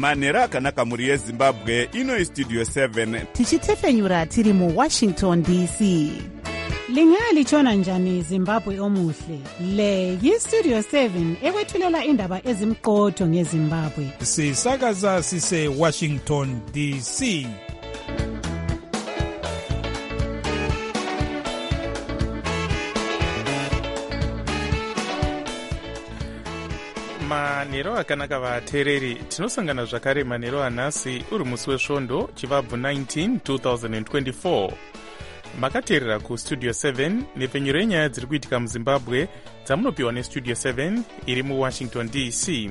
manhero akanaka mhuri yezimbabwe. Ino Studio 7 tichitefenyura tiri muWashington DC. Lingalitshona njani Zimbabwe omuhle? Le yiStudio 7 ekwethulela indaba ezimqotho ngeZimbabwe. Sisakaza sise Washington DC. manhero akanaka vateereri, tinosangana zvakare manhero anhasi uri musi wesvondo chivabvu 19 2024. makateerera kustudio 7 nepfenyuro yenyaya dziri kuitika muzimbabwe dzamunopiwa nestudio 7 iri muwashington DC.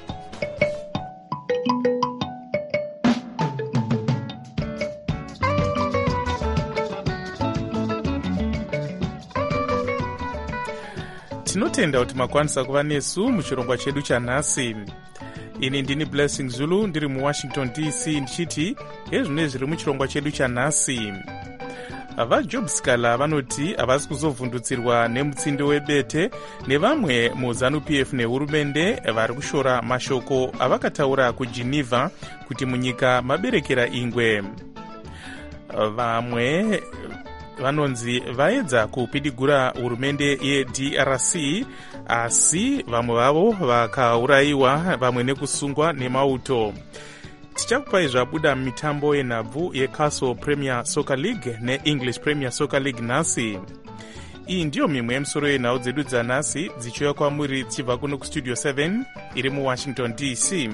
tinotenda kuti makwanisa kuva nesu muchirongwa chedu chanhasi. ini ndini Blessing Zulu ndiri muwashington DC ndichiti ezvine zviri muchirongwa chedu chanhasi. vaJob Scala vanoti havasi kuzovhundutsirwa nemutsindo webete nevamwe muZANU-PF nehurumende vari kushora mashoko avakataura kuGeneva kuti munyika maberekera ingwe. vamwe vanonzi vaedza kupidigura hurumende yeDRC asi vamwe vavo vakaurayiwa, vamwe nekusungwa nemauto. tichakupai zvabuda mitambo yenhabvu yeCastle Premier Soccer League neEnglish Premier Soccer League nhasi. iyi ndiyo mimwe yemisoro yenhau dzedu dzanhasi dzichiuya kwamuri dzichibva kuno kustudio 7 iri muwashington DC.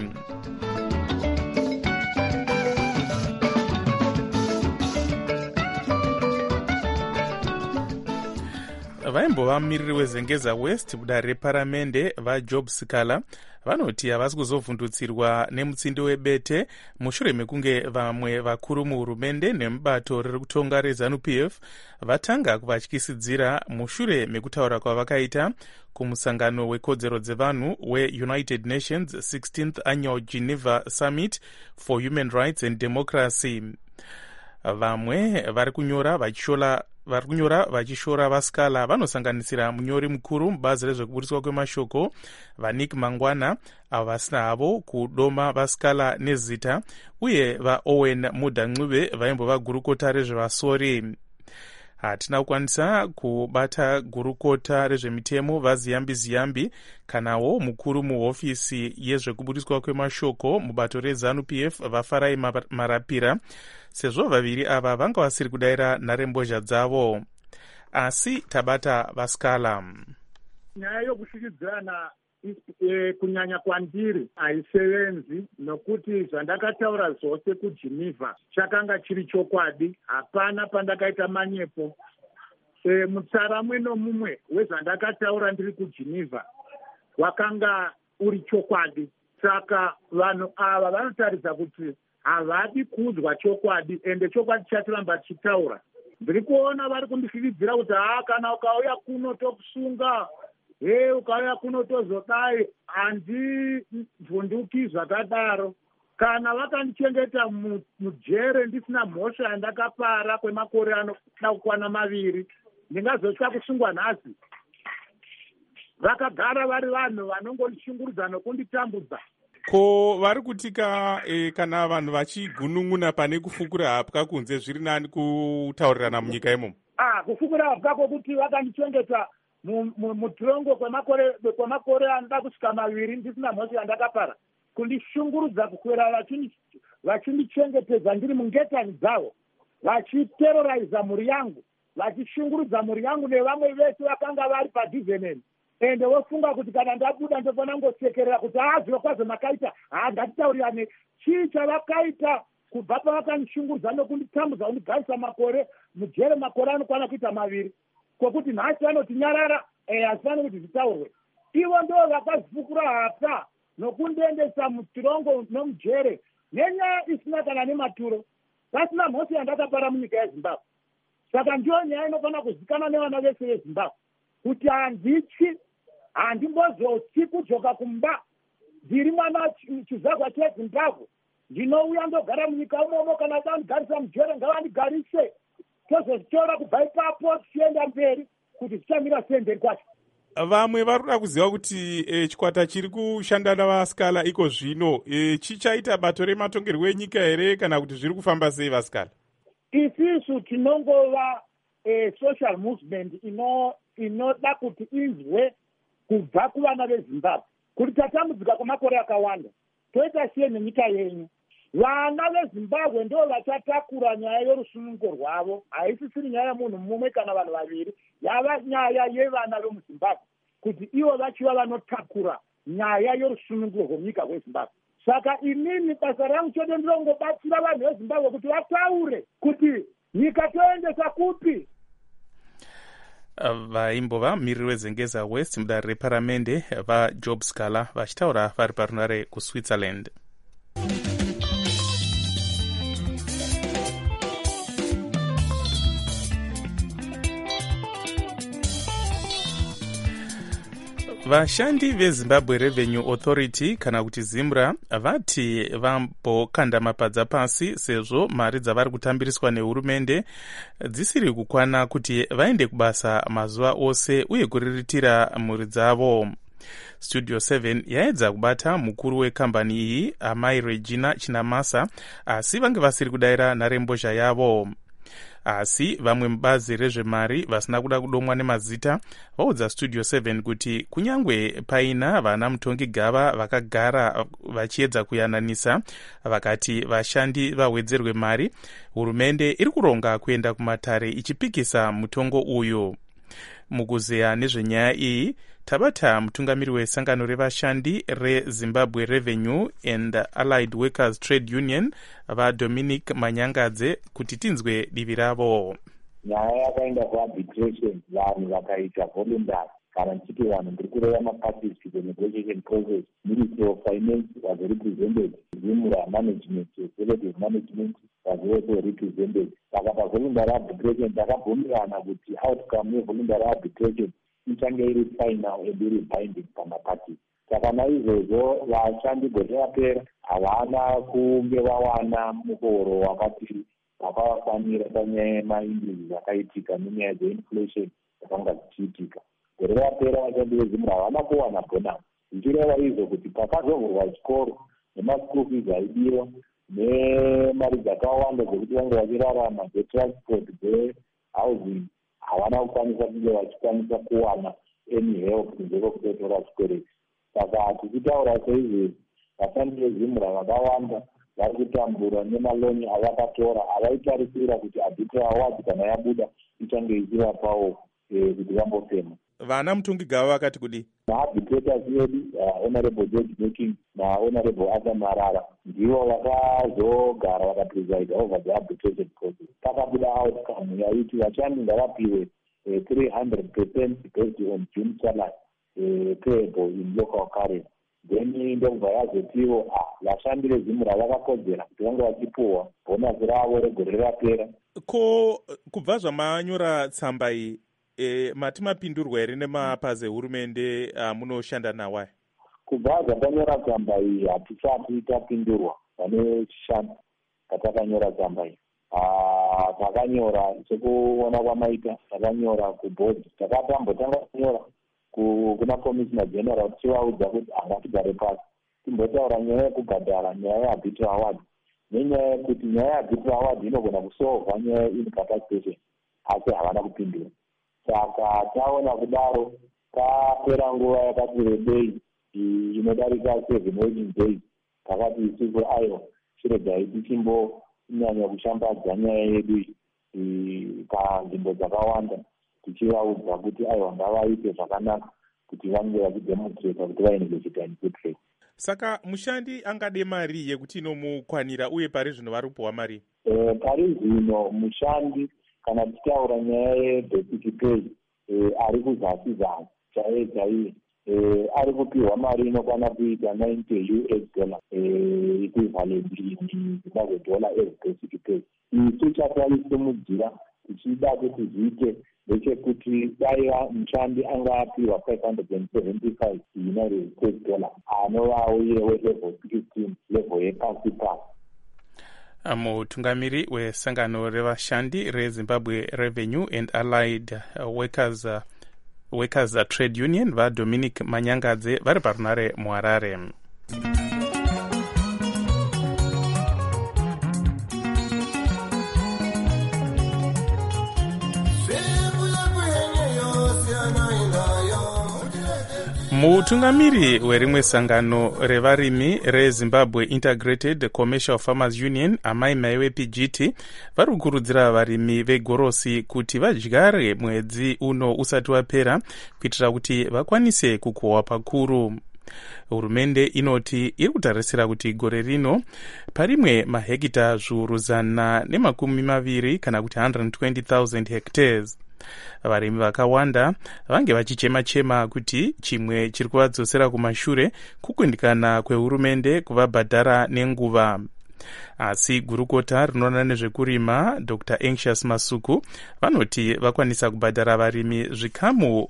vaimbova mumiriri wezengeza West buda reparamende vaJob Scala vanoti havasi kuzovhundutsirwa nemutsindo webete mushure mekunge vamwe vakuru muhurumende nemubato riri kutonga reZANU-PF vatanga kuvatyisidzira mushure mekutaura kwavakaita kumusangano wekodzero dzevanhu weUnited Nations 16th Annual Geneva Summit for Human Rights and Democracy. vamwe vari kunyora vachishora vaScala vanosanganisira munyori mukuru mubazi rezvekuburiswa kwemashoko vaNick Mangwana, avo vasina havo kudoma vaScala nezita, uye vaOwen Mudancube vaimbova gurukota rezvevasori. hatina kukwanisa kubata gurukota rezvemitemo vaZiyambi kanawo mukuru muhofisi yezvekuburiswa kwemashoko mubato reZANU-PF vaFarai Marapira, sezvo vaviri ava vanga vasiri kudayira nharembozha dzavo. asi tabata vaScala. nyaya yokushikidzirana kunyanya kwandiri haisevenzi, nokuti zvandakataura zvose kuGeneva chakanga chiri chokwadi, hapana pandakaita manyepo. mutsara mumwe nomumwe wezvandakataura ndiri kuGeneva wakanga uri chokwadi. saka vanhu ava vanotaridza kuti havadi kuudzwa chokwadi, ende chokwadi chatiramba tichitaura. ndiri kuona vari kundishikidzira kuti kana ukauya kuno tokusunga, ukauya kuno tozodai. handivhunduki zvakadaro. kana vakandichengeta mujere ndisina mhosva yandakapara kwemakore anoda kukwana 2, ndingazosvika kusungwa nhasi. vakagara vari vanhu vanongondishungurudza nokunditambudza. ko vari kutika kana vanhu vachigunun'una pane kufukura hapwa kunze zviri nani kutaurirana munyika imomo? kufukura hapwa kwokuti vakandichengeta mutirongo kwemakore anoda kusvika 2 ndisina mhosva yandakapara, kundishungurudza kukwera vachindichengetedza ndiri mungetani dzavo, vachiteroriza mhuri yangu, vachishungurudza mhuri yangu nevamwe vese vakanga vari padiveneni. ende wofunga kuti kana ndabuda ndofana ngosekerera kuti zvirokwazvo makaita, ngatitaurirane chii chavakaita kubva pavakandishungurudza nokunditambudza kundigarisa makore mujere, makore anokwana kuita 2, kwokuti nhasi vanoti nyarara, hazifani kuti zvitaurwe. ivo ndo vakazifukura hapwa nokundiendesa mutirongo nomujere nenyaya isina kana nematuro, vasina mhosva yandakapara munyika yeZimbabwe. saka ndiyo nyaya inofana kuzikanwa nevana vese veZimbabwe kuti handityi, handimbozotyi kudzoka kumba. ndiri mwana chizvarwa cheZimbabwe, ndinouya ndogara munyika umomo. kana vandigarisa mujere ngavandigarise, tozozvitora kubva ipapo tichienda mberi kuti zvichamira sei mberi kwacho. vamwe vari kuda kuziva kuti chikwata chiri kushanda navasikala iko zvino chichaita bato rematongerwo enyika here kana kuti zviri kufamba sei vasikala? Isisu tinongova social movement inoda kuti izwe kubva kuvana vezimbabwe kuti tatambudzika kwemakore akawanda toita siye nenyika yenyu. Vana vezimbabwe ndo vachatakura nyaya yorusunungo rwavo. Haisisiri nyaya yemunhu mumwe kana vanhu vaviri, yava nyaya yevana vemuzimbabwe kuti ivo vachiva vanotakura nyaya yorusunungo rwenyika rwezimbabwe. Saka inini basa rangu chete ndinongobatsira vanhu vezimbabwe kuti vataure kuti nyika toendesa kupi. Vaimbova miriri wezengeza west mudare reparamende vaJob Scala vachitaura vari parunare kuSwitzerland. Vashandi veZimbabwe Revenue Authority kana kuti ZIMRA vati vambokanda mapadza pasi sezvo mari dzavari kutambiriswa nehurumende dzisiri kukwana kuti vaende kubasa mazuva ose uye kuriritira mhuri dzavo. Studio 7 yaedza kubata mukuru wekambani iyi Amai Regina Chinamasa, asi vange vasiri kudayira nharembozha yavo. Asi vamwe mubazi rezvemari vasina kuda kudomwa nemazita vaudza Studio 7 kuti kunyangwe paina vana mutongi gava vakagara vachiedza kuyananisa vakati vashandi vawedzerwe mari, hurumende iri kuronga kuenda kumatare ichipikisa mutongo uyu. Mukuzeya nezvenyaya iyi tabata mutungamiri wesangano revashandi reZimbabwe Revenue and Allied Workers Trade Union vaDominic Manyangadze kuti tinzwe divi ravo. Nyaya yakaenda kuarbitration, vanhu vakaita voluntary kana tichiti vanhu ndiri kureva maparties to the negotiation process. Ministry of Finance was represented, ZIMRA management, executive management was also represented. Saka pavoluntary arbitration takabvumirana kuti outcome yevoluntary arbitration ichange iri final and iri binding pamaparties. Saka naizvozvo vashandi gore rapera havana kunge vawana mukoro wakati vakavafanira panyaya yemaindirizi akaitika nenyaya dzeinflation dzakanga dzichiitika. Gore rapera vashandi veZimbabwe havana kuwana bonus. Zvichireva izvo kuti pakazovhurwa chikoro nemaschool fees aidiwa nemari dzakawanda dzekuti vange vachirarama dzetransport dzehousing, havana kukwanisa kunge vachikwanisa kuwana any help kunze kwekutotora chikwereti. Saka tichitaura seizvozvi vashandi veZimbabwe vakawanda vari kutambura nemaloni avakatora avaitarisira kuti arbitral award kana yabuda ichange ichivapawo kuti vambofema. Vana mutongi gava vakati kudi maarbitrators edu honorable George Making nahonorable Arthur Marara ndivo vakazogara vakapreside over the arbitration process. Pakabuda outcome yaiti vashandi ngavapiwe 300% based on June salary payable in local currency. Then ndobva yazotiwo vashandi veZimbabwe vakakodzera kuti vange vachipuwa bonasi ravo regore rapera. Ko kubva zvamanyora tsamba iyi mati mapindurwa here nemapazi ehurumende munoshanda nawo? Kubva zvatanyora tsamba iyi hatisati tapindurwa pane chishanda patakanyora tsamba iyi. Takanyora sekuona kwamaita, takanyora kubhodhi, takatambotanga kunyora kuna commissioner general tichivaudza kuti ngatigare pasi timbotaura nyaya yekubhadhara nyaya yearbitral award nenyaya yekuti nyaya yearbitral award inogona kusolva nyaya incapacitation, asi havana kupindura. Saka taona kudaro tapera nguva yakati rebei inodarika 7 working days takati isusu aiwa chiregai tichimbonyanya kushambadza nyaya yedu panzvimbo dzakawanda tichivaudza kuti aiwa ngavaite zvakanaka kuti vange vachidemonstrata kuti vainegosita good faith. Saka mushandi angade mari yekuti inomukwanira uye pari zvino vari kupiwa mari? Pari zvino mushandi kana tichitaura nyaya yebasic pay ari kuzasi zasi chaiye ari kupiwa mari inokwana kuita $90 equivalent in Zimbabwe dollar as basic pay. Isu chatalisumudzira tichida kuti zviite ndechekuti dai mushandi anga apiwa $575 United States dollar anovawo iye welevel 16 level yepasi pasi. Mutungamiri wesangano revashandi reZimbabwe Revenue and Allied Workers Workers Trade Union vaDominic Manyangadze vari parunare muHarare. Mutungamiri werimwe sangano revarimi reZimbabwe Integrated Commercial Farmers Union Amai Maiwe PGT vari kukurudzira varimi vegorosi kuti vadyare mwedzi uno usati wapera kuitira kuti vakwanise kukohwa pakuru. Hurumende inoti iri kutarisira kuti gore rino parimwe mahekita zviuru 120 kana kuti 120,000 hectares. Varimi vakawanda vange vachichema-chema kuti chimwe chiri kuvadzosera kumashure kukundikana kwehurumende kuvabhadhara nenguva. Asi gurukota rinoona nezvekurima Dr. Anxious Masuku vanoti vakwanisa kubhadhara varimi zvikamu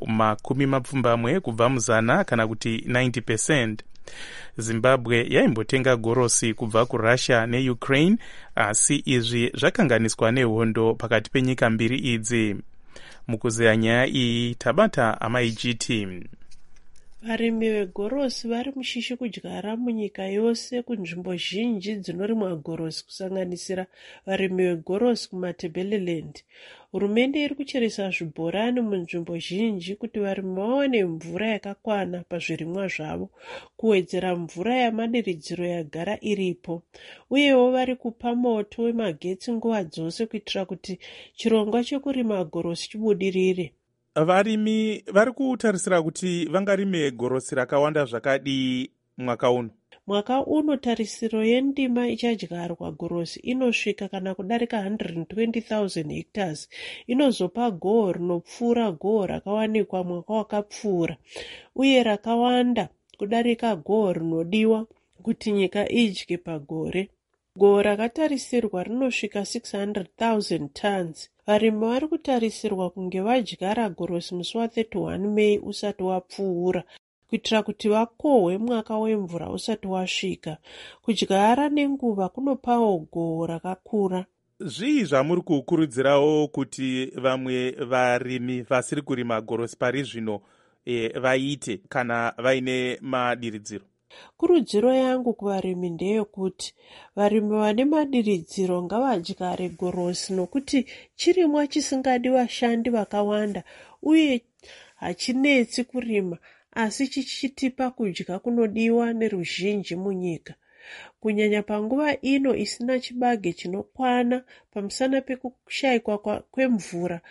20 kubva muzana kana kuti 90%. Zimbabwe yaimbotenga gorosi kubva kuRussia neUkraine, asi izvi zvakanganiswa nehondo pakati penyika mbiri idzi. Mukuzeya nyaya iyi tabata amaIGT. Varimi vegorosi vari mushishi kudyara munyika yose kunzvimbo zhinji dzinorimwa gorosi kusanganisira varimi vegorosi kumaTebeleland. Hurumende iri kucheresa zvibhorani munzvimbo zhinji kuti varimi vawane mvura yakakwana pazvirimwa zvavo, kuwedzera mvura yamadiridziro yagara iripo. Uyewo vari kupa moto wemagetsi nguva dzose kuitira kuti chirongwa chekurima gorosi chibudirire. Varimi vari kutarisira kuti vangarime gorosi rakawanda zvakadii mwaka uno? Mwaka uno tarisiro yendima ichadyarwa gorosi inosvika kana kudarika 120,000 hectares. Inozopa goho rinopfuura goho rakawanikwa mwaka wakapfuura, uye rakawanda kudarika goho rinodiwa kuti nyika idye pagore. Goho rakatarisirwa rinosvika 600,000 tons. Varimi vari kutarisirwa kunge vadyara gorosi musi wa31 Mei usati wapfuura, kuitira kuti vakohwe mwaka wemvura usati wasvika. Kudyara nenguva kunopawo goho rakakura. Zvii zvamuri kukurudzirawo kuti vamwe varimi vasiri kurima gorosi pari zvino vaite kana vaine madiridziro? Kurudziro yangu kuvarimi ndeyekuti varimi vane madiridziro ngavadyare gorosi, nokuti chirimwa chisingadi vashandi vakawanda uye hachinetsi kurima, asi chichitipa kudya kunodiwa neruzhinji munyika. Kunyanya panguva ino isina chibage chinokwana pamusana pekushayikwa kwemvura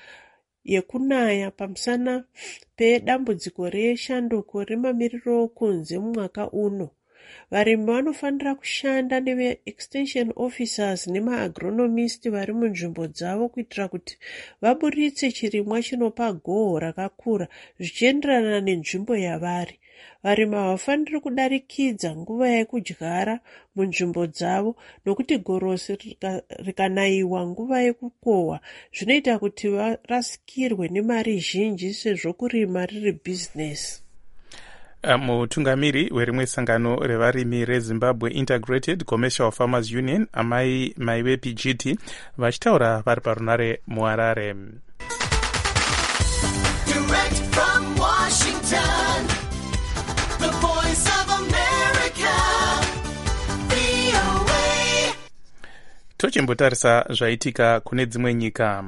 yekunaya, pamusana pedambudziko reshanduko remamiriro okunze mumwaka uno. Varimi vanofanira kushanda neve-extension officers nema-agronomist vari munzvimbo dzavo kuitira kuti vaburitse chirimwa chinopa goho rakakura zvichienderana nenzvimbo yavari. Varimi havafaniri kudarikidza nguva yekudyara munzvimbo dzavo, nokuti gorosi rikanayiwa nguva yekukohwa zvinoita kuti varasikirwe nemari zhinji sezvo kurima riri bhizinesi. Mutungamiri werimwe sangano revarimi reZimbabwe Integrated Commercial Farmers Union Amai Maiwe PGT vachitaura vari parunare muHarare. Direct from Washington, the voice of America, VOA. Tochimbotarisa zvaitika kune dzimwe nyika.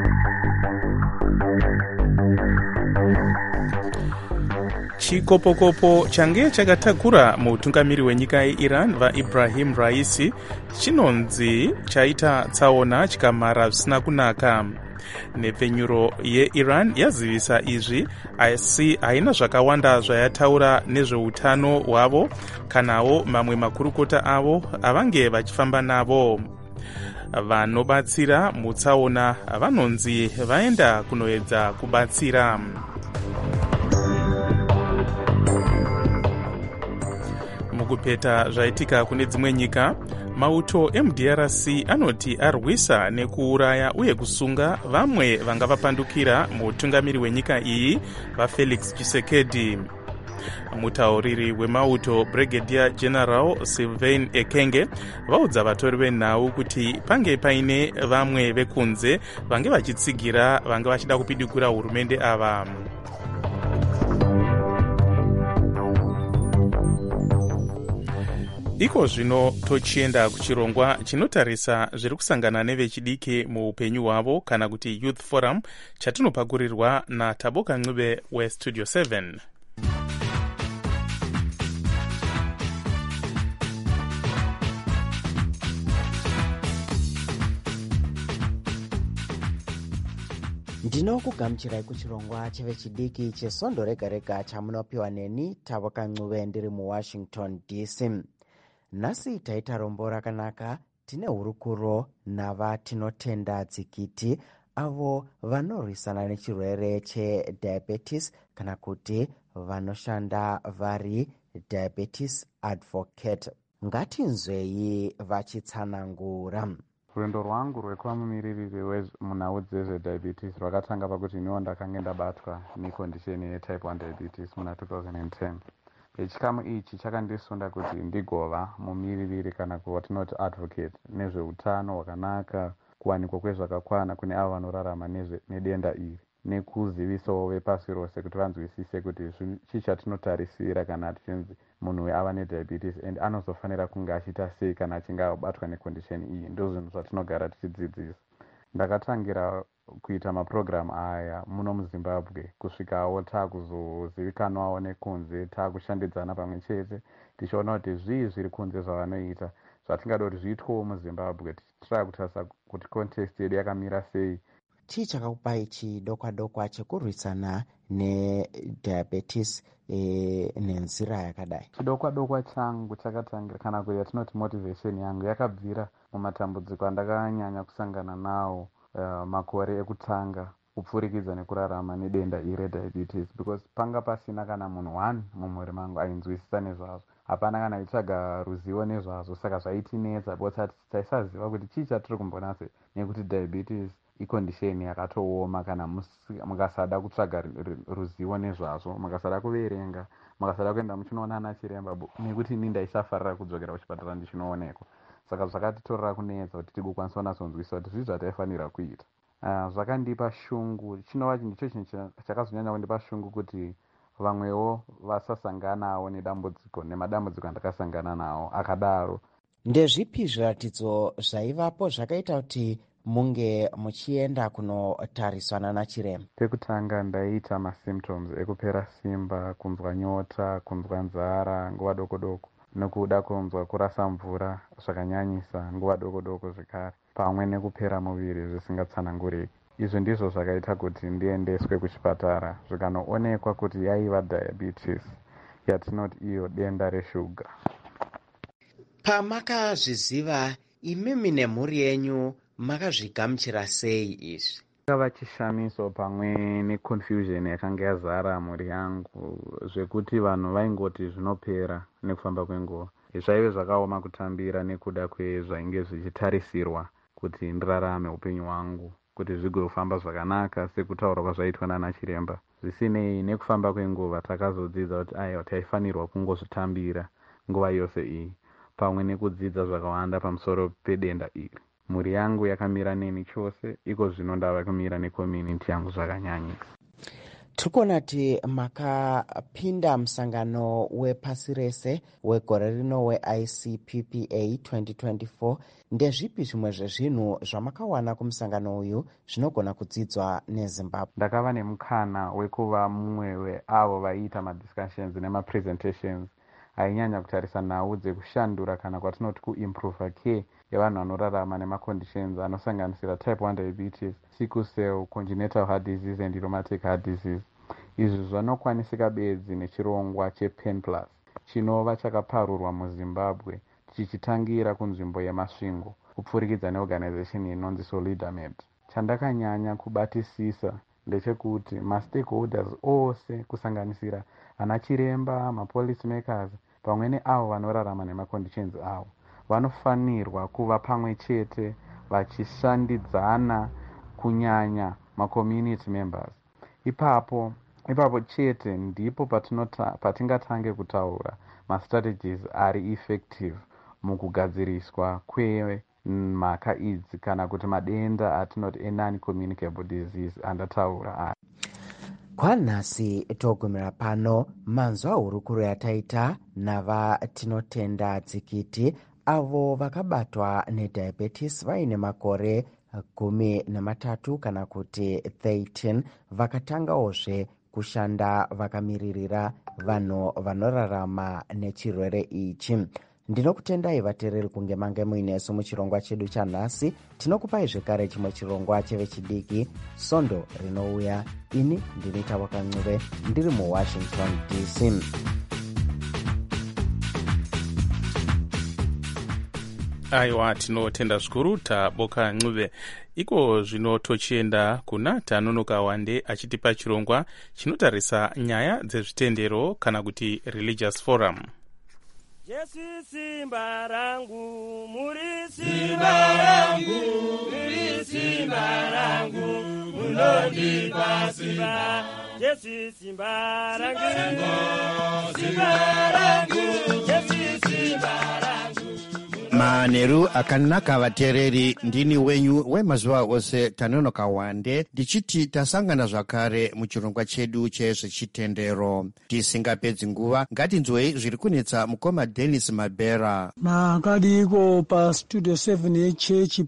Chikopokopo change chakatakura mutungamiri wenyika yeIran vaIbrahim Raisi chinonzi chaita tsaona chikamhara zvisina kunaka. Nepfenyuro yeIran yazivisa izvi, asi haina zvakawanda zvayataura nezveutano hwavo kanawo mamwe makurukota avo avange vachifamba navo. Vanobatsira mutsaona vanonzi vaenda kunoedza kubatsira. Mukupeta zvaitika kune dzimwe nyika, mauto MDRC anoti arwisa nekuuraya uye kusunga vamwe vanga vapandukira mutungamiri wenyika iyi vaFelix Tshisekedi. Mutauriri wemauto Brigadier General Sylvain Ekenge vaudza vatori venhau kuti pange paine vamwe vekunze vange vachitsigira vanga vachida kupidikura hurumende ava. iko zvino tochienda kuchirongwa chinotarisa zviri kusangana nevechidiki muupenyu hwavo kana kuti youth forum chatinopakurirwa naTaboka Ncube westudio 7. ndinokugamuchirai kuchirongwa chevechidiki chesondo rega rega chamunopiwa neni Taboka Ncube ndiri muwashington DC. Nhasi taita rombo rakanaka. Tine hurukuro navatinotenda dzikiti avo vanorwisana nechirwere chediabetes kana kuti vanoshanda vari diabetes advocate. Ngatinzwei vachitsanangura. Rwendo rwangu rwekuva mumiririri munhau dzezvediabetes rwakatanga pakuti iniwo ndakanga ndabatwa nekondisheni yetype 1 diabetes muna 2010. Chikamu ichi chakandisunda kuti ndigova mumiririri kana watinoti advocate nezveutano hwakanaka, kuwanikwa kwezvakakwana kune avo vanorarama nedenda iri, nekuzivisawo vepasi rose kuti vanzwisise kuti chii chatinotarisira kana tichinzi munhu ava nediabetes and anozofanira kunge achiita sei kana achinge abatwa nekondisheni iyi. Ndozvinhu zvatinogara tichidzidzisa. Ndakatangira kuita mapurogiramu aya muno muzimbabwe kusvikawo taakuzozivikanwawo nekunze, taakushandidzana pamwe chete tichiona kuti zvii zviri kunze zvavanoita zvatingada kuti zviitwewo muzimbabwe, tichitira kutarisa kuti context yedu yakamira sei. Chii chakakupai chidokwa dokwa chekurwisana nediabetes nenzira yakadai? Chidokwa dokwa changu chakatangira kana kuti yatinoti motivation yangu yakabvira mumatambudziko andakanyanya kusangana nawo makore ekutanga kupfurikidza nekurarama nedenda iri rediabetes, because panga pasina kana munhu 1 mumhuri mangu ainzwisisa nezvazvo. Hapana kana aitsvaga ruzivo nezvazvo, saka zvaitinetsa because taisaziva kuti chii chatiri kumbonase, nekuti diabetes ikondisheni yakatooma kana mukasada kutsvaga ruzivo nezvazvo, mukasada kuverenga, mukasada kuenda muchinoona ana chiremba, nekuti ini ndaisafarira kudzokera kuchipatara ndichinoonekwa. Saka zvakatitorera kunetsa kuti tigokwanisa kunasonzwisisa kuti zvii zvataifanira kuita. Zvakandipa shungu, chinova ndicho chinhu chakazonyanya kundipa shungu kuti vamwewo vasasanganawo nemadambudziko andakasangana nawo akadaro. Ndezvipi zviratidzo zvaivapo zvakaita kuti munge muchienda kunotarisana nachiremba? Pekutanga ndaiita masymptoms ekupera simba, kunzwa nyota, kunzwa nzara nguva doko doko, nokuda kunzwa kurasa mvura zvakanyanyisa nguva doko doko zvekare, pamwe nekupera muviri zvisingatsananguriki. Izvi ndizvo zvakaita kuti ndiendeswe kuchipatara zvikanoonekwa kuti yaiva diabetes, yatinoti iyo denda reshuga. Pamakazviziva imimi nemhuri yenyu makazvigamuchira sei izvi? Chakava chishamiso pamwe neconfusion yakanga yazara mhuri yangu, zvekuti vanhu vaingoti zvinopera nekufamba kwenguva. Zvaive zvakaoma kutambira nekuda kwezvainge zvichitarisirwa kuti ndirarame upenyu hwangu, kuti zvigofamba zvakanaka sekutaura kwazvaitwa nana chiremba. Zvisinei, nekufamba kwenguva takazodzidza kuti aiwa taifanirwa kungozvitambira nguva yose iyi, pamwe nekudzidza zvakawanda pamusoro pedenda iri. Mhuri yangu yakamira neni chose, iko zvino ndava kumira necommunity yangu zvakanyanyisa. Tirikuona kuti makapinda musangano wepasi rese wegore rino weICPPA 2024. Ndezvipi zvimwe zvezvinhu zvamakawana kumusangano uyu zvinogona kudzidzwa neZimbabwe? Ndakava nemukana wekuva mumwe weavo vaiita madiscussions nemapresentations ainyanya kutarisa nhau dzekushandura kana kwatinoti kuimprova care yevanhu vanorarama nemaconditions anosanganisira type 1 diabetes, sickle cell, congenital heart disease and rheumatic heart disease. Izvi zvanokwanisika bedzi nechirongwa chePen Plus chinova chakaparurwa muZimbabwe chichitangira kunzvimbo yemasvingo kupfurikidza neorganization inonzi Solidamed. Chandakanyanya kubatisisa ndechekuti mastakeholders ose kusanganisira ana chiremba, mapolice makers pamwe neavo vanorarama nemaconditions avo vanofanirwa kuva pamwe chete vachishandidzana, kunyanya macommunity members. Ipapo chete ndipo patingatange kutaura mastrategies ari effective mukugadziriswa kwemhaka idzi kana kuti madenda atinoti non-communicable disease andataura aya. kwanhasi togumira pano manzwa hurukuro yataita navatinotenda tsikiti avo vakabatwa nediabetes vaine makore 13 kana kuti 13 vakatangaozve kushanda vakamiririra vanhu vanorarama nechirwere ichi. Ndinokutendai vateereri kunge mange muinesu muchirongwa chedu chanhasi. Tinokupai zvekare chimwe chirongwa chevechidiki Sondo rinouya. Ini ndinoita Wakancuve ndiri muWashington DC. Aiwa, tinotenda zvikuru taboka Ncuve. Iko zvino tochienda kuna Tanonoka Wande achitipa chirongwa chinotarisa nyaya dzezvitendero kana kuti Religious Forum. Jesu simba rangu, muri simba rangu, muri simba rangu, munondipa simba. Jesu simba rangu, simba rangu, Jesu simba rangu. Manheru akanaka vateereri, ndini wenyu wemazuva ose Tanonoka Wande, ndichiti tasangana zvakare muchirongwa chedu chezvechitendero. Tisingapedzi nguva, ngatinzwei zviri kunetsa mukoma Dennis Mabera. Makadiko pastudio 7 yechechi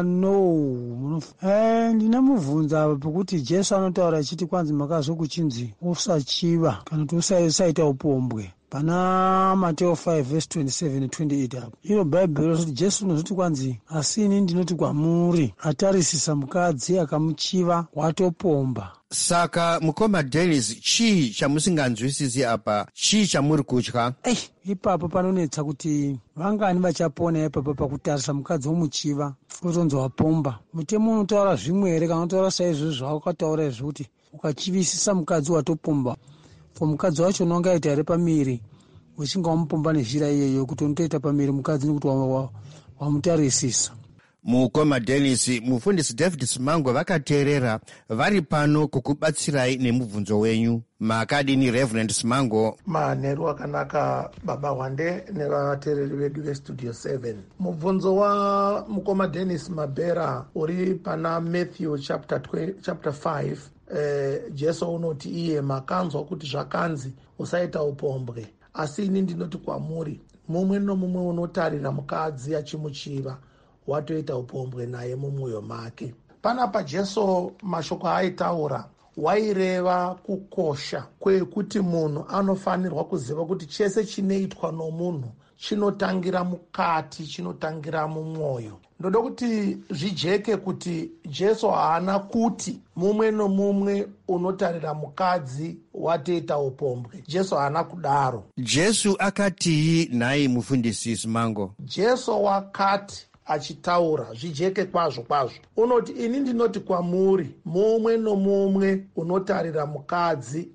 pano. Ndinamubvunza pekuti Jesu anotaura achiti kwanzi makazwa kuchinzi usachiva kana kuti usaita upombwe. Pana Mateo 5 verse 27-28 apo. Iro Bhaibheri roti Jesu unozoti kwanzi asi ini ndinoti kwamuri atarisisa mukadzi akamuchiva watopomba. Saka mukoma Dennis, chii chamusinganzwisisi apa? Chii chamuri kutya? Ipapo panonetsa kuti vangani vachapona ipapo pakutarisa mukadzi womuchiva otonzi wapomba. Mutemo unotaura zvimwe here kana unotaura saizvozvo zvawakataura izvoti ukachivisisa mukadzi watopomba. Mukadzi wacho unongaita here pamiri uchinga wamupomba nezhira iyeyo kuti unotoita pamiri mukadzi nekuti wamutarisisa. Mukoma Dennis, mufundisi David Simango vakateerera vari pano kukubatsirai nemubvunzo wenyu. Makadini Reverend Simango? Manheru akanaka baba Wande nevateereri vedu vestudio 7. Mubvunzo wa mukoma Dennis Mabera uri pana Matthew chapter 5. Jesu unoti iye makanzwa kuti zvakanzi usaita upombwe, asi ini ndinoti kwamuri mumwe nomumwe unotarira mukadzi achimuchiva watoita upombwe naye mumwoyo make. Panapa Jesu mashoko aitaura waireva kukosha kwekuti munhu anofanirwa kuziva kuti chese chinoitwa nomunhu chinotangira mukati, chinotangira mumwoyo. Ndoda kuti zvijeke kuti Jesu haana kuti mumwe nomumwe unotarira mukadzi watoita upombwe. Jesu haana kudaro. Jesu akatii nhai mufundisi Simango? Jesu wakati achitaura zvijeke kwazvo unoti ini ndinoti kwamuri mumwe nomumwe unotarira mukadzi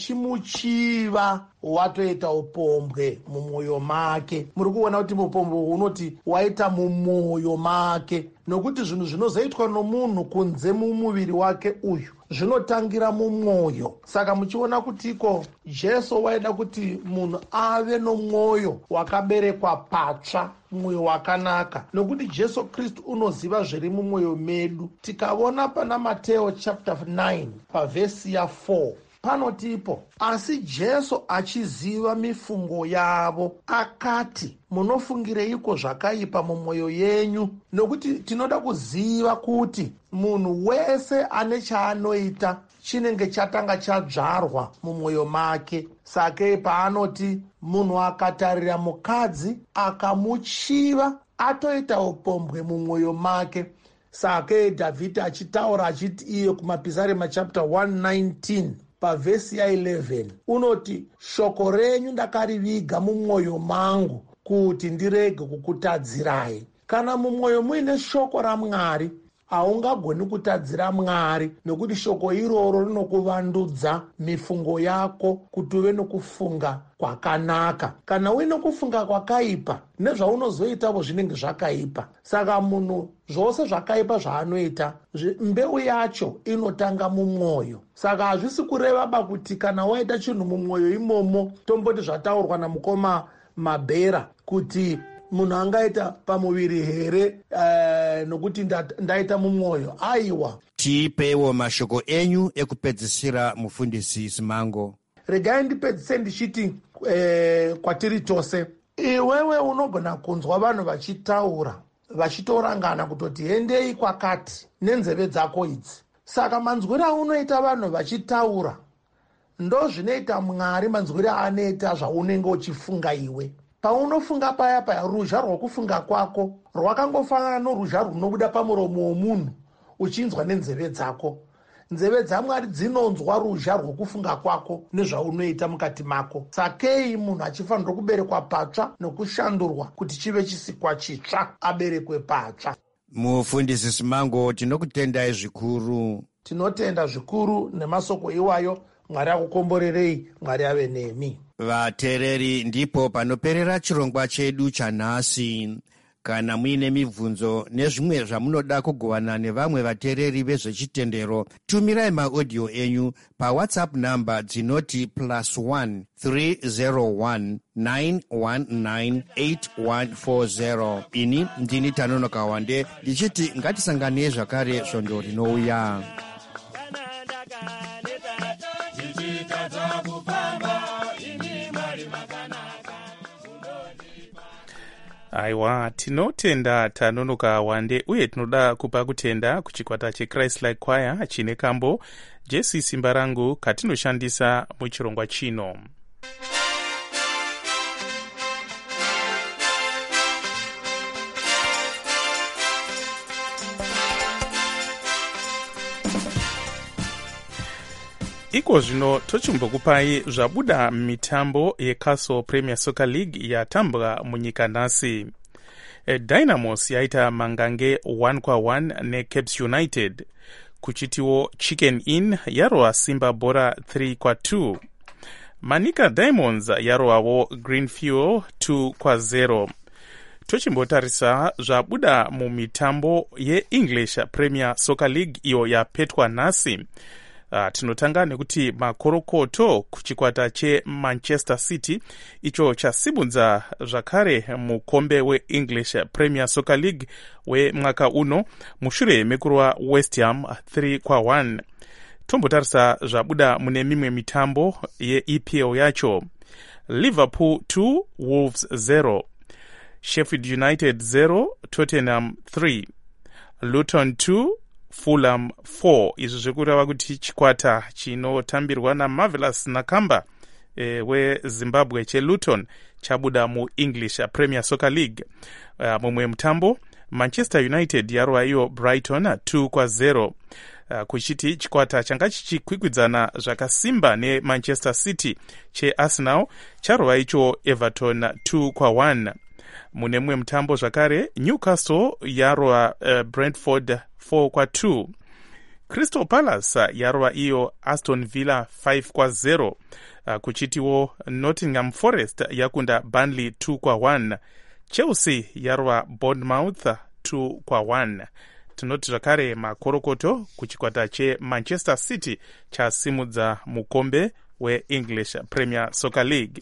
achimuchiva watoita upombwe mumwoyo make. Muri kuona kuti upombwe unoti waita mumwoyo make, nokuti zvinhu zvinozoitwa nomunhu kunze mumuviri wake uyu zvinotangira mumwoyo. Saka muchiona kutiko Jesu waida kuti munhu ave nomwoyo wakaberekwa patsva, mwoyo wakanaka, nokuti Jesu Kristu unoziva zviri mumwoyo medu. Tikaona pana Mateo chapter 9 pavhesi ya 4 panotipo, asi Jesu achiziva mifungo yavo akati munofungireiko zvakaipa mumwoyo yenyu? Nokuti tinoda kuziva kuti munhu wese ane chaanoita chinenge chatanga chadzvarwa mumwoyo make. Sake paanoti munhu akatarira mukadzi akamuchiva atoita upombwe mumwoyo make. Sake Dhavhidhi achitaura achiti iye kumapisarema chapter 119 pavhesi ya 11 unoti shoko renyu ndakariviga mumwoyo mangu kuti ndirege kukutadzirai. Kana mumwoyo muine shoko raMwari haungagoni kutadzira Mwari, nokuti shoko iroro rinokuvandudza mifungo yako kuti uve nokufunga kwakanaka. Kana uine kufunga kwakaipa nezvaunozoitawo zvinenge zvakaipa. Saka munhu zvose zvakaipa zvaanoita mbeu yacho inotanga mumwoyo. Saka hazvisi kureva kuti kana waita chinhu mumwoyo imomo, tomboti zvataurwa namukoma Mabera kuti munhu angaita pamuviri here nokuti ndaita mumwoyo. Aiwa, tipewo mashoko enyu ekupedzisira mufundisi Simango. Regai ndipedzise ndichiti kwatiri tose, iwewe unogona kunzwa vanhu vachitaura vachitorangana kutoti endei kwakati nenzeve dzako idzi. Saka manzwiro aunoita vanhu vachitaura ndo zvinoita Mwari manzwiro anoita zvaunenge uchifunga iwe. Paunofunga paya paya, ruzha rwokufunga kwako rwakangofanana noruzha runobuda pamuromo womunhu uchinzwa nenzeve dzako. Nzeve dzaMwari dzinonzwa ruzha rwokufunga kwako nezvaunoita mukati mako. Sakei munhu achifanirwa kuberekwa patsva nokushandurwa kuti chive chisikwa chitsva, aberekwe patsva. Mufundisi Simango, tinokutendai zvikuru. Tinotenda zvikuru nemasoko iwayo. Mwari akukomborerei, Mwari ave nemi. Vateereri, ndipo panoperera chirongwa chedu chanhasi. Kana muine mibvunzo nezvimwe zvamunoda kugovana nevamwe vateereri vezvechitendero, tumirai maaudio enyu paWhatsApp namba dzinoti +1 301 919 8140. Ini ndini Tanonoka Wande ndichiti ngatisanganei zvakare svondo rinouya. Aiwa, tinotenda Tanonoka Wande, uye tinoda kupa kutenda kuchikwata cheChrist Like Choir chine kambo Jesu Simba Rangu katinoshandisa muchirongwa chino. Iko zvino tochimbokupai zvabuda mitambo yeCastle Premier Soccer League yatambwa munyika nhasi. Dynamos yaita mangange 1-1 neCapes United. Kuchitiwo Chicken Inn yarova Simba Bora 3-2. Manika Diamonds yarovawo Green Fuel 2-0. Tochimbotarisa zvabuda mumitambo yeEnglish Premier Soccer League iyo yapetwa nhasi. Tinotanga nekuti makorokoto kuchikwata cheManchester City icho chasibudza zvakare mukombe weEnglish Premier Soccer League wemwaka uno mushure mekurwa West Ham 3-1. Tombotarisa zvabuda mune mimwe mitambo yeEPL yacho. Liverpool 2 Wolves 0, Sheffield United 0 Tottenham 3, Luton 2 Fulham 4. Izvi zvekureva kuti chikwata chinotambirwa naMarvelous Nakamba weZimbabwe cheLuton chabuda muEnglish Premier Soccer League. Mumwe mutambo Manchester United yarova iyo Brighton 2-0. Kuchiti chikwata changa chichikwikwidzana zvakasimba neManchester City cheArsenal charova icho Everton 2-1. Mune mumwe mutambo zvakare Newcastle yarova Brentford 4-2. Crystal Palace yarova iyo Aston Villa 5-0. Kuchitiwo Nottingham Forest yakunda Burnley 2-1. Chelsea yarova Bournemouth 2-1. Tinoti zvakare makorokoto kuchikwata cheManchester City chasimudza mukombe weEnglish Premier Soccer League.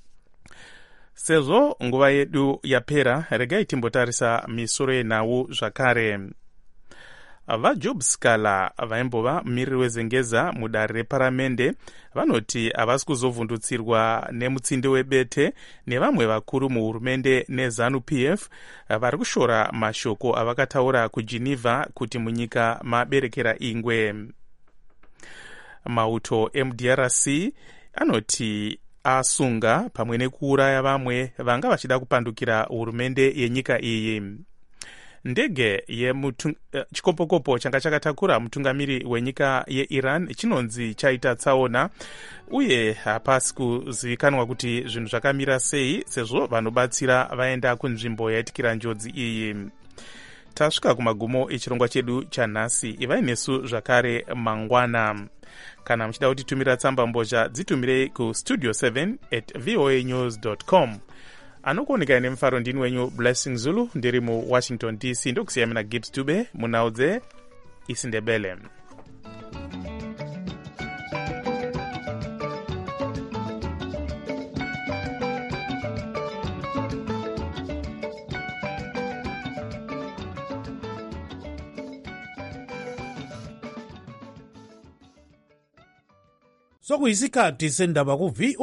Sezvo nguva yedu yapera, regai timbotarisa misoro yenhau zvakare. VaJob Scala vaimbova mumiriri wezengeza mudare reparamende vanoti havasi kuzovhundutsirwa nemutsinde webete nevamwe vakuru muhurumende neZANU-PF vari kushora mashoko avakataura kuGeneva kuti munyika maberekera ingwe. Mauto MDRC anoti asunga pamwe nekuuraya vamwe vanga vachida kupandukira hurumende yenyika iyi. Ndege chikopokopo changa chakatakura mutungamiri wenyika yeIran chinonzi chaita tsaona, uye hapasi kuzivikanwa kuti zvinhu zvakamira sei sezvo vanobatsira vaenda kunzvimbo yaitikira njodzi iyi. Tasvika kumagumo echirongwa chedu chanhasi. Ivai nesu zvakare mangwana. Kana muchida kutitumira tsamba mbozha dzitumirei kustudio 7@voanews.com. Anokuoneka nemufaro ndini wenyu Blessing Zulu, ndiri muWashington DC. Ndokusiyana na Gibbs Dube munaudze isindebele. sokuyisikhathi sendaba ku-VOA